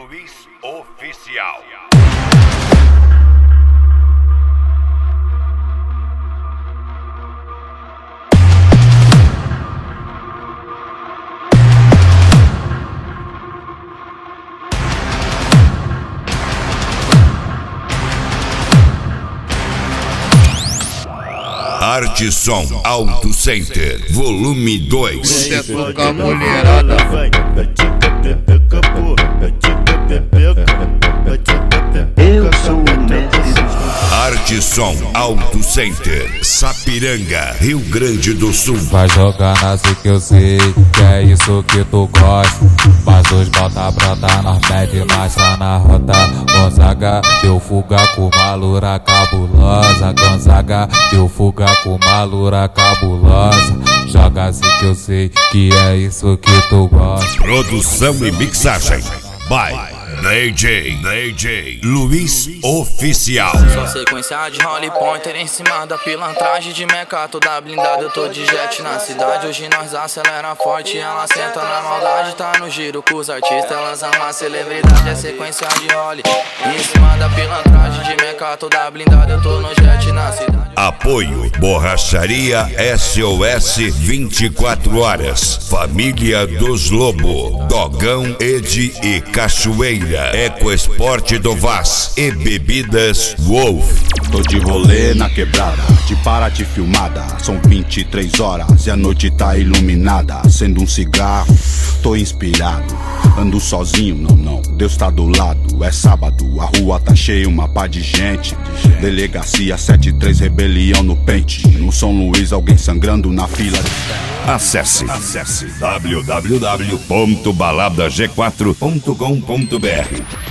Luiz Oficial. Arte Som Auto Center, volume 2. Sucesso com a mulherada. Eu sou o mestre dos Arte Som Auto Center, Sapiranga, Rio Grande do Sul. Vai jogar nasce que eu sei que é isso que tu gosta. Mas os bota brota, nós mete marcha na rota. Gonzaga, deu fuga com uma loura cabulosa. Gonzaga, deu fuga com uma loura cabulosa. Joga assim que eu sei que é isso que tu gosta. Produção e mixagem by DJ Luiz Oficial. Só sequência de Holly Pointer em cima da pilantragem de meca toda blindada. Eu tô de jet na cidade, hoje nós acelera forte. Ela senta na maldade, tá no giro com os artistas. Elas amam a celebridade, é sequência de Holly em cima da pilantragem de meca toda blindada. Eu tô no jet na cidade. Apoio Borracharia SOS 24 horas. Família dos Lobo, Dogão, Ed e Cachoeira. Ecoesporte do Vaz e Bebidas Wolf. Tô de rolê na quebrada, de Paraty filmada. São 23 horas e a noite tá iluminada. Acendo um cigarro, tô inspirado. Ando sozinho, não, Deus tá do lado. É sábado, a rua tá cheia, uma pá de gente. Delegacia 73, rebelião no pente. No São Luís, alguém sangrando na fila. Acesse www.baladag4.com.br